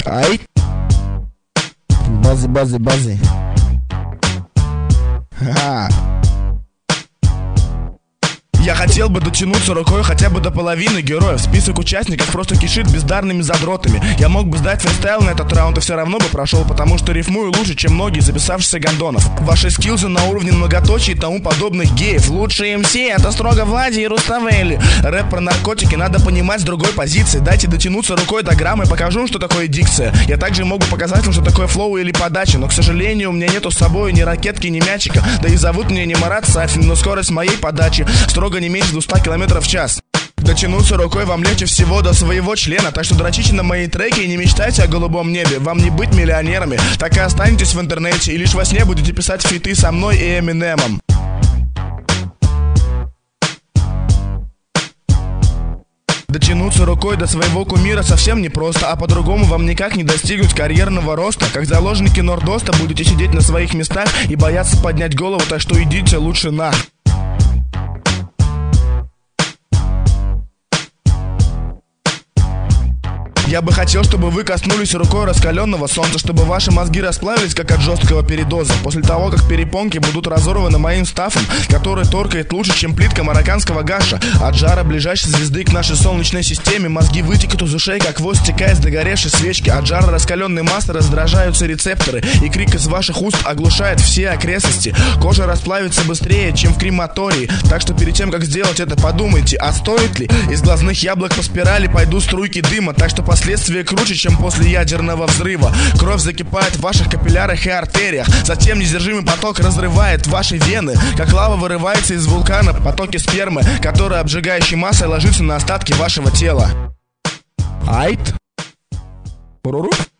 Ай. Базы. Ха-ха. Я хотел бы дотянуться рукой хотя бы до половины героев. Список участников просто кишит бездарными задротами. Я мог бы сдать фристайл на этот раунд и все равно бы прошел, потому что рифмую лучше, чем многие записавшихся гондонов. Ваши скиллзы на уровне многоточий и тому подобных геев. Лучшие МС это строго Влади и Руставели. Рэп про наркотики надо понимать с другой позиции. Дайте дотянуться рукой до грамма и покажу, что такое дикция. Я также могу показать вам, что такое флоу или подача, но, к сожалению, у меня нету с собой ни ракетки, ни мячика. Да и зовут меня не Марат Сафин, но скорость моей подачи строго не меньше 200 км в час. Дотянуться рукой вам легче всего до своего члена. Так что дрочите на мои треки и не мечтайте о голубом небе. Вам не быть миллионерами, так и останетесь в интернете. И лишь во сне будете писать фиты со мной и Эминемом. Дотянуться рукой до своего кумира совсем непросто, а по-другому вам никак не достигнуть карьерного роста. Как заложники Нордоста будете сидеть на своих местах и бояться поднять голову, так что идите лучше на. Я бы хотел, чтобы вы коснулись рукой раскаленного солнца, чтобы ваши мозги расплавились, как от жесткого передоза. После того, как перепонки будут разорваны моим стафом, который торкает лучше, чем плитка марокканского гаша. От жара ближайшей звезды к нашей солнечной системе мозги вытекут из ушей, как воздух стекая с догоревшей свечки. От жара раскаленной массы раздражаются рецепторы, и крик из ваших уст оглушает все окрестности. Кожа расплавится быстрее, чем в крематории. Так что перед тем, как сделать это, подумайте, а стоит ли? Из глазных яблок по спирали пойдут струйки дыма, так что последствия круче, чем после ядерного взрыва. Кровь закипает в ваших капиллярах и артериях. Затем несдержимый поток разрывает ваши вены. Как лава вырывается из вулкана потоки спермы, которая обжигающей массой ложится на остатки вашего тела. Айт. Пуруру.